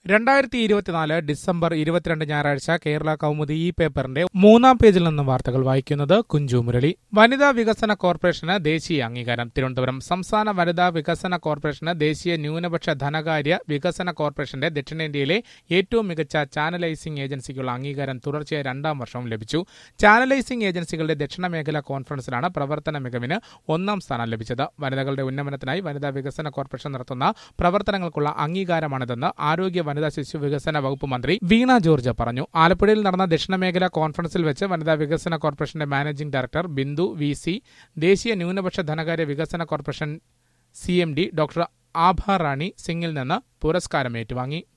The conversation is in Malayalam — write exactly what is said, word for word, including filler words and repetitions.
രണ്ടായിരത്തി ഇരുപത്തിനാല് ഡിസംബർ ഇരുപത്തിരണ്ട് ഞായറാഴ്ച കേരള കൗമുദി ഈ പേപ്പറിന്റെ മൂന്നാം പേജിൽ നിന്നും വാർത്തകൾ വായിക്കുന്നത് കുഞ്ചു മുരളി. വനിതാ വികസന കോർപ്പറേഷന് ദേശീയ അംഗീകാരം. തിരുവനന്തപുരം സംസ്ഥാന വനിതാ വികസന കോർപ്പറേഷന് ദേശീയ ന്യൂനപക്ഷ ധനകാര്യ വികസന കോർപ്പറേഷന്റെ ദക്ഷിണേന്ത്യയിലെ ഏറ്റവും മികച്ച ചാനലൈസിംഗ് ഏജൻസിക്കുള്ള അംഗീകാരം തുടർച്ചയായ രണ്ടാം വർഷവും ലഭിച്ചു. ചാനലൈസിംഗ് ഏജൻസികളുടെ ദക്ഷിണ മേഖല കോൺഫറൻസിലാണ് പ്രവർത്തന മികവിന് ഒന്നാം സ്ഥാനം ലഭിച്ചത്. വനിതകളുടെ ഉന്നമനത്തിനായി വനിതാ വികസന കോർപ്പറേഷൻ നടത്തുന്ന പ്രവർത്തനങ്ങൾക്കുള്ള അംഗീകാരമാണിതെന്ന് ആരോഗ്യ വനിതാ ശിശു വികസന വകുപ്പ് മന്ത്രി വീണ ജോർജ് പറഞ്ഞു. ആലപ്പുഴയിൽ നടന്ന ദക്ഷിണമേഖല കോൺഫറൻസിൽ വെച്ച് വനിതാ വികസന കോർപ്പറേഷന്റെ managing director Bindu V C, ദേശീയ ന്യൂനപക്ഷ ധനകാര്യ വികസന corporation C M D doctor Abha Rani സിംഗിൽ നിന്ന് പുരസ്കാരം ഏറ്റുവാങ്ങി.